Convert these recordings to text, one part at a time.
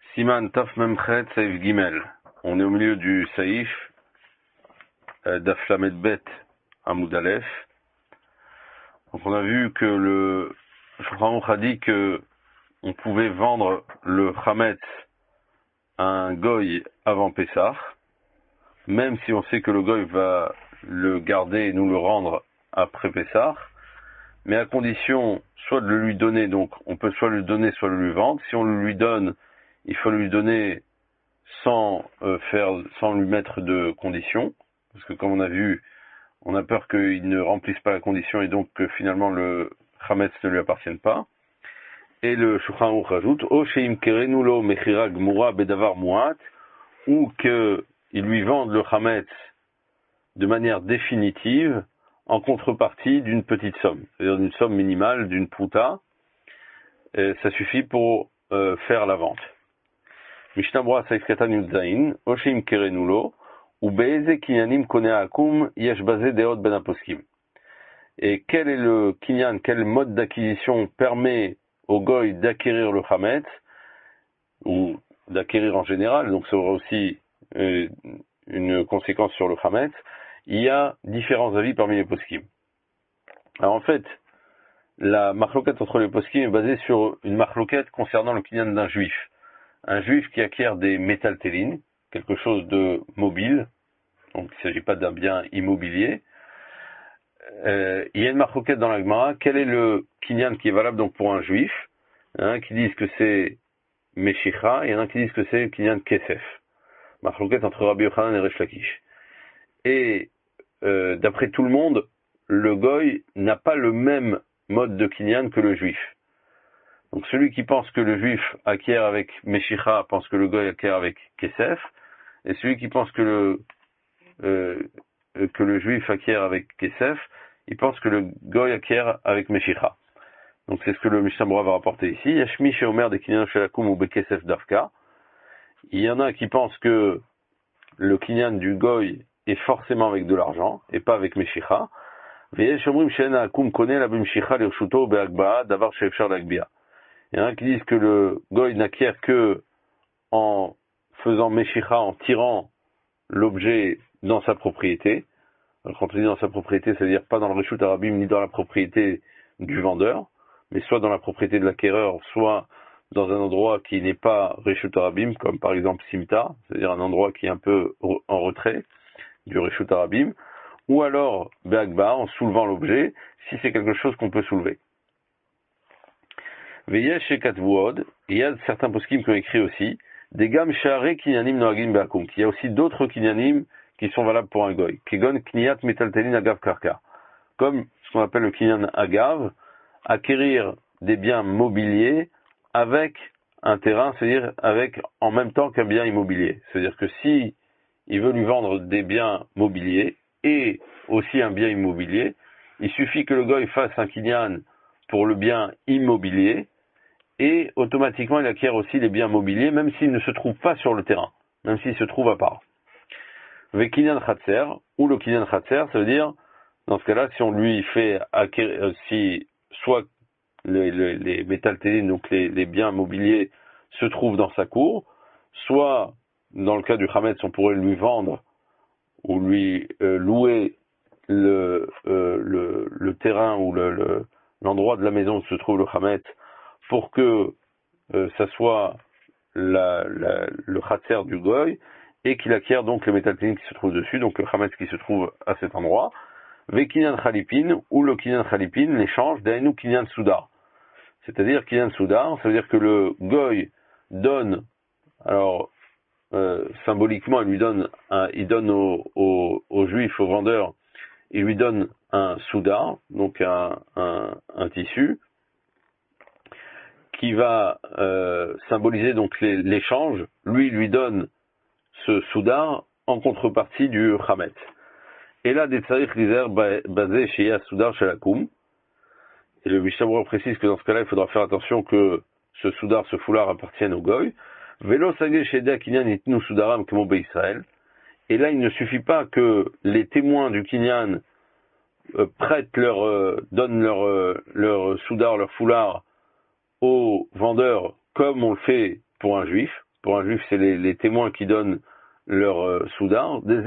Siman Taf Memchet Saïf Gimel. On est au milieu du Saïf d'Aflamet Bet Hamoud Aleph. Donc on a vu que le Shulchan Aruch a dit que on pouvait vendre le Chametz à un goy avant Pessah, même si on sait que le goy va le garder et nous le rendre après Pessah, mais à condition soit de le lui donner, donc on peut soit le donner, soit le lui vendre. Si on le lui donne, il faut lui donner sans lui mettre de conditions, parce que comme on a vu, on a peur qu'il ne remplisse pas la condition et donc que finalement le Chametz ne lui appartienne pas. Et le Shulchan Aruch rajoute O sheim kerenu lo mechira gmura bedavar muat, ou qu'il lui vende le Chametz de manière définitive en contrepartie d'une petite somme, c'est-à-dire d'une somme minimale, d'une pruta, ça suffit pour faire la vente. Mishnah Berurah Saif Katan Yudzayin, O sheim kerenu lo, ou be'eze kinyanim konea akum yesh baze deot ben aposkim. Et quel est le kinyan, quel mode d'acquisition permet au goy d'acquérir le Chametz, ou d'acquérir en général, donc ça aura aussi une conséquence sur le Chametz. Il y a différents avis parmi les poskim. Alors en fait, la marloquette entre les poskim est basée sur une marloquette concernant le kinyan d'un juif. Un juif qui acquiert des métaltélines, quelque chose de mobile, donc il ne s'agit pas d'un bien immobilier. Il y a une marloquette dans la Gemara, quel est le kinyan qui est valable donc pour un juif? Il y en a qui disent que c'est Meshicha, il y en a qui disent que c'est le kinyan Kesef. Marloquette entre Rabbi Yochanan et Resh Lakish. Et d'après tout le monde, le goy n'a pas le même mode de kinyan que le juif. Donc celui qui pense que le juif acquiert avec Meshicha pense que le goy acquiert avec Kesef, et celui qui pense que le juif acquiert avec Kesef, il pense que le goy acquiert avec Meshicha. Donc c'est ce que le Mishnah Berurah va rapporter ici. Yashmi chez Omer de kinyan shelakum ou bekesef dafka. Il y en a qui pensent que le kinyan du goy est forcément avec de l'argent et pas avec Meshicha. Il y en a qui disent que le goy n'acquiert que en faisant Meshicha, en tirant l'objet dans sa propriété. Alors, quand on dit dans sa propriété, c'est-à-dire pas dans le Reshut Arabim ni dans la propriété du vendeur, mais soit dans la propriété de l'acquéreur, soit dans un endroit qui n'est pas Reshut Arabim, comme par exemple Simta, c'est-à-dire un endroit qui est un peu en retrait du Reshut Arabim, ou alors Be'agba, en soulevant l'objet, si c'est quelque chose qu'on peut soulever. Veyesh et Katvuod, il y a certains poskim qui ont écrit aussi, des gam share kinyanim noagim be'akum, qu'il y a aussi d'autres kinyanim qui sont valables pour un goy, kegon kniyat metaltelin agav karka, comme ce qu'on appelle le kinyan agav, acquérir des biens mobiliers avec un terrain, c'est-à-dire avec en même temps qu'un bien immobilier. C'est-à-dire que si il veut lui vendre des biens mobiliers et aussi un bien immobilier, il suffit que le goy fasse un kinyan pour le bien immobilier et automatiquement il acquiert aussi les biens mobiliers, même s'il ne se trouve pas sur le terrain, même s'il se trouve à part. Avec kinyan khatser, ou le kinyan khatser, ça veut dire, dans ce cas-là, si on lui fait acquérir, si soit les métaltélines, donc les biens mobiliers, se trouvent dans sa cour, soit, dans le cas du Chametz, on pourrait lui vendre ou lui louer le terrain ou l'endroit de la maison où se trouve le Chametz pour que ça soit le Khatser du Goy et qu'il acquiert donc les métaltélines qui se trouvent dessus, donc le Chametz qui se trouve à cet endroit. Vekinyan Khalipin, ou le Kinyan Khalipin, l'échange d'Ainu Kinyan Soudar. C'est-à-dire Kinyan Soudar, ça veut dire que le Goy donne, alors symboliquement il donne au juif, au vendeur, il lui donne un Soudar, donc un tissu, qui va symboliser donc l'échange. Lui donne ce Soudar en contrepartie du Chametz. Et là, des tsarich lizer basés chez Yassoudar chez la Koum. Et le Mishnah Berurah précise que dans ce cas-là, il faudra faire attention que ce soudar, ce foulard appartienne au goy. Velo sagé chez Kinyan itnu soudaram kemo be'Israël. Et là, il ne suffit pas que les témoins du Kinyan donnent leur soudar, leur foulard aux vendeurs, comme on le fait pour un juif, pour un juif, c'est les témoins qui donnent leur soudar. Parce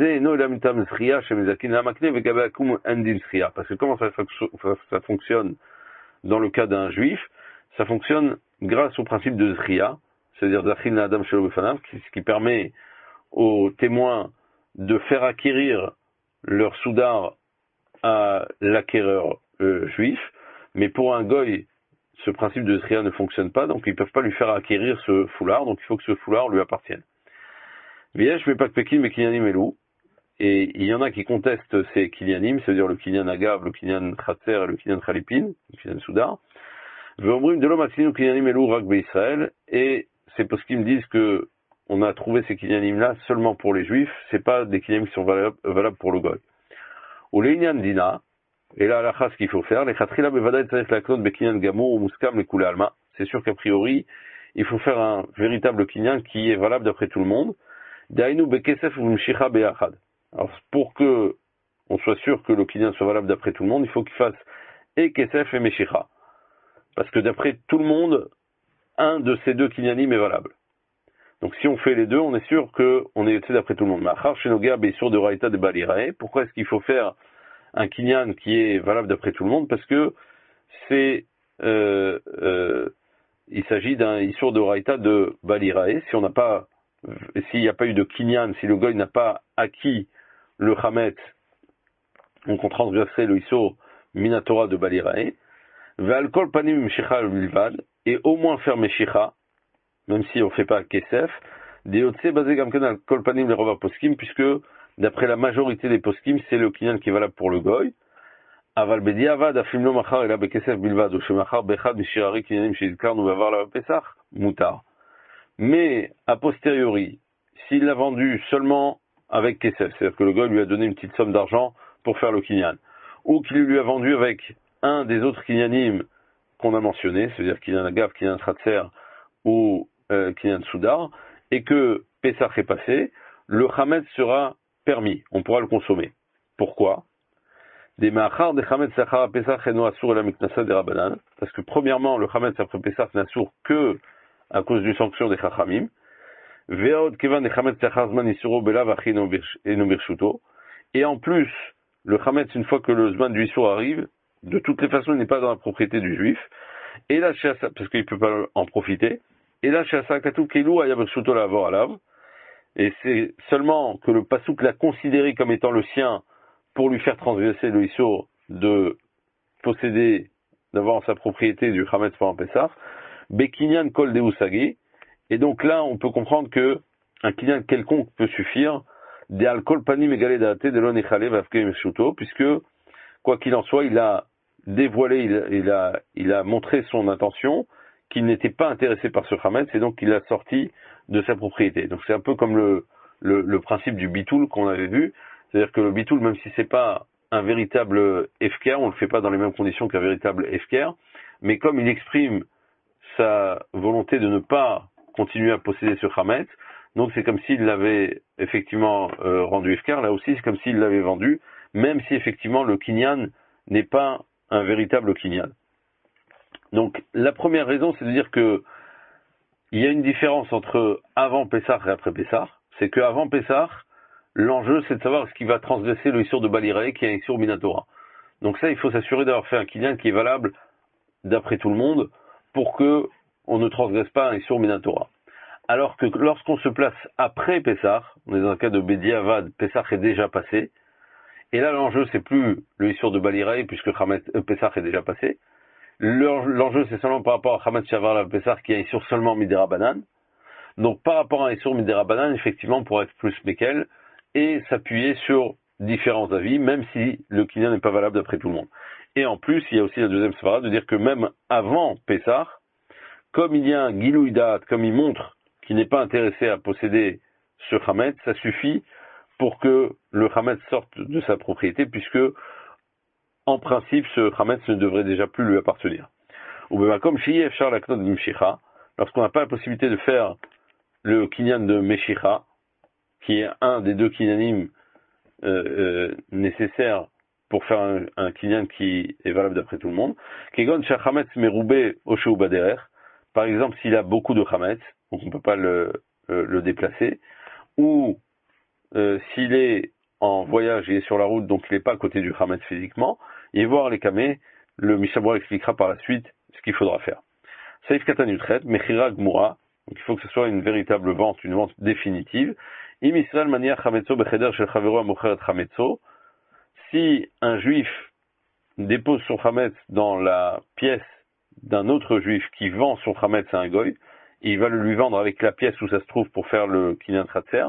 que comment ça fonctionne dans le cas d'un juif? Ça fonctionne grâce au principe de zriya, c'est-à-dire Zachin Adam Shelo Befanav, ce qui permet aux témoins de faire acquérir leur soudar à l'acquéreur juif, mais pour un goy, ce principe de zriya ne fonctionne pas, donc ils ne peuvent pas lui faire acquérir ce foulard, donc il faut que ce foulard lui appartienne. Viesh mais pas pekin mais kinyanim elou, et il y en a qui contestent ces kinyanim, c'est-à-dire le kinyan agav, le kinyan khatser et le kinyan khalipin, le kinyan soudar. Veomrim de l'homme atzinu kinyanim elou rak be'Israël, et c'est parce qu'ils me disent que on a trouvé ces kinyanim là seulement pour les juifs, c'est pas des kinyanim qui sont valables pour le goy. Ou les inyan dina, et là, la ce qu'il faut faire, les khatrila bevadaï tzarech laknot bekinyan gamour ou muskam les koulé alma. C'est sûr qu'a priori, il faut faire un véritable kinyan qui est valable d'après tout le monde. Dainu bekesef ou mshicha beachad. Alors, pour que on soit sûr que le kinyan soit valable d'après tout le monde, il faut qu'il fasse et kesef et meshicha. Parce que d'après tout le monde, un de ces deux kinyanim est valable. Donc si on fait les deux, on est sûr qu'on est d'après tout le monde. Machar shenoga beisur de raïta de balirae. Pourquoi est-ce qu'il faut faire un kinyan qui est valable d'après tout le monde? Parce que c'est il s'agit d'un isur de raïta de balirae. Si on n'a pas, s'il n'y a pas eu de kinyan, si le goy n'a pas acquis le chametz, donc on transgresserait le isur minatora de balirae. Ve'alkol panim mshicha bilvad, et au moins faire meshicha, même si on ne fait pas kesef, des otse basé gamken al kol panim les rover poskim, puisque d'après la majorité des poskim, c'est le kinyan qui est valable pour le goy. Aval bedi avad afimlo machar ela bekesef bilvad, ou shemachar bechad mishirari kinyanim shizkar nous va voir la pesach, mutar. Mais, a posteriori, s'il l'a vendu seulement avec kesef, c'est-à-dire que le goy lui a donné une petite somme d'argent pour faire le kinyan, ou qu'il lui a vendu avec un des autres kinyanim qu'on a mentionné, c'est-à-dire kinyan agav, kinyan khatser, ou kinyan soudar, et que Pesach est passé, le chametz sera permis, on pourra le consommer. Pourquoi? Des ma'achar des chametz sachara Pesach eno asur la miknasa des rabanan, parce que premièrement, le chametz après Pesach n'assour que à cause d'une sanction des chachamim, ve'od kevan des chametz sachar zman isuro belav achi eno birshuto, et en plus, le chametz, une fois que le zman du isur arrive, de toutes les façons, il n'est pas dans la propriété du juif, et là, parce qu'il ne peut pas en profiter, et là, chez Asakatou Kelou, Ayabershuto la avoir alav, et c'est seulement que le pasouk l'a considéré comme étant le sien pour lui faire transgresser le issur de posséder, d'avoir en sa propriété du chametz pendant Pessah, Bekinyan kol deusagi, et donc là, on peut comprendre que un kinyan quelconque peut suffire, de alcool panim égalé date de l'on echale vavke meshuto, puisque, quoi qu'il en soit, il a dévoilé, il a montré son intention, qu'il n'était pas intéressé par ce chametz, et donc il l'a sorti de sa propriété. Donc c'est un peu comme le principe du bitoul qu'on avait vu, c'est-à-dire que le bitoul, même si c'est pas un véritable efker, on le fait pas dans les mêmes conditions qu'un véritable efker, mais comme il exprime sa volonté de ne pas continuer à posséder ce chametz, donc c'est comme s'il l'avait effectivement rendu efker, là aussi c'est comme s'il l'avait vendu, même si effectivement le kinyan n'est pas un véritable kinyan. Donc la première raison, c'est de dire que il y a une différence entre avant Pessah et après Pessah. C'est qu'avant Pessah, l'enjeu c'est de savoir ce qui va transgresser le issur de Balirae, qui est un issur minatora. Donc ça, il faut s'assurer d'avoir fait un kinyan qui est valable d'après tout le monde pour que on ne transgresse pas un issur minatora. Alors que lorsqu'on se place après Pessah, on est dans un cas de Bediavad, Pessah est déjà passé, et là l'enjeu c'est plus le issur de Balirae puisque Pessah est déjà passé. L'enjeu, c'est seulement par rapport à Chametz Shavar la Pessah qui a un issur seulement Midera Banan. Donc, par rapport à un issur Midera Banan, effectivement, on pourrait être plus Mekel et s'appuyer sur différents avis, même si le kinyan n'est pas valable d'après tout le monde. Et en plus, il y a aussi la deuxième svara de dire que même avant Pessah, comme il y a un Gilouidat, comme il montre qu'il n'est pas intéressé à posséder ce Chametz, ça suffit pour que le Chametz sorte de sa propriété, puisque en principe, ce chametz ne devrait déjà plus lui appartenir. Ou bien comme Shiye Efshar Laknot Mshicha, lorsqu'on n'a pas la possibilité de faire le kinyan de Meshicha, qui est un des deux kinyanim nécessaires pour faire un kinyan qui est valable d'après tout le monde, Kegon Shachametz Meroube Oshu Baderer, par exemple s'il a beaucoup de chametz, donc on ne peut pas le le déplacer, ou s'il est en voyage, il est sur la route, donc il n'est pas à côté du Hametz physiquement, et voir les kamés, le Mishabura expliquera par la suite ce qu'il faudra faire. Saïf Katan Yutret, Mechira Gmura, donc il faut que ce soit une véritable vente, une vente définitive. Im Israël Mania Chametzo Becheder Shel Chavero Amocheret Chametzo, si un juif dépose son Hametz dans la pièce d'un autre juif qui vend son Hametz à un goy, il va le lui vendre avec la pièce où ça se trouve pour faire le Kinyan Tratser.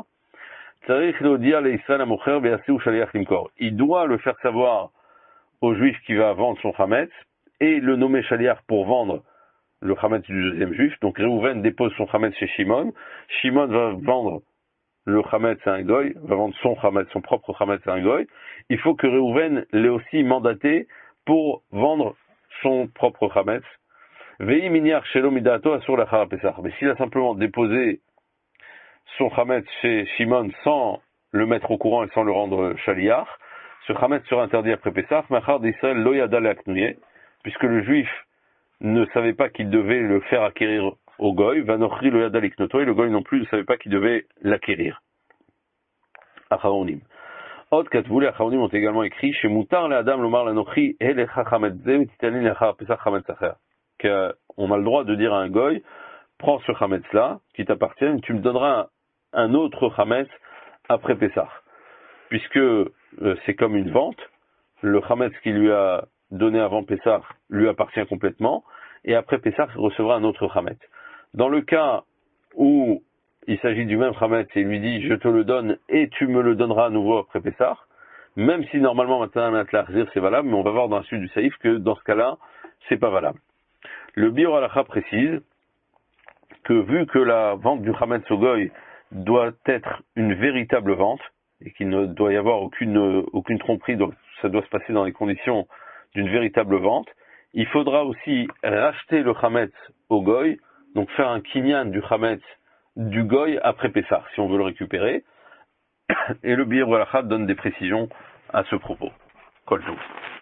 Il doit le faire savoir au juif qui va vendre son Hametz et le nommer Shaliach pour vendre le Hametz du deuxième juif. Donc Réhouven dépose son Hametz chez Shimon. Shimon va vendre le Hametz à un goy, va vendre son Hametz, son propre Hametz à un goy. Il faut que Réhouven l'ait aussi mandaté pour vendre son propre Hametz. Vei miniar shelo midato asur lachar Pesach. Mais s'il a simplement déposé son Hametz chez Shimon sans le mettre au courant et sans le rendre Shaliach, ce Hametz sera interdit après Pesach, machar d'Israël lo yada le'aknuye, puisque le juif ne savait pas qu'il devait le faire acquérir au goy, vanochri lo yada liknoto, et le goy non plus ne savait pas qu'il devait l'acquérir. Acharonim. Od katvu les Acharonim ont également écrit chez Moutar le Adam lomar lanochri elecha Hametz ze v'titani lechar Pesach Hametz acher. Qu'on a le droit de dire à un goy, prends ce Hametz là, qui t'appartient, tu me donneras un autre Hametz après Pesach. Puisque c'est comme une vente, le Hametz qui lui a donné avant Pesach lui appartient complètement, et après Pesach, il recevra un autre Hametz. Dans le cas où il s'agit du même Hametz et il lui dit je te le donne et tu me le donneras à nouveau après Pesach, même si normalement maintenant c'est valable, mais on va voir dans la suite du Saïf que dans ce cas-là, c'est pas valable. Le Biur Halacha précise que vu que la vente du Hametz au goy doit être une véritable vente, et qu'il ne doit y avoir aucune tromperie, donc ça doit se passer dans les conditions d'une véritable vente, il faudra aussi racheter le Hametz au goy, donc faire un kinyan du Hametz du goy après Pessah, si on veut le récupérer, et le Biur Halacha donne des précisions à ce propos. Kol Tov.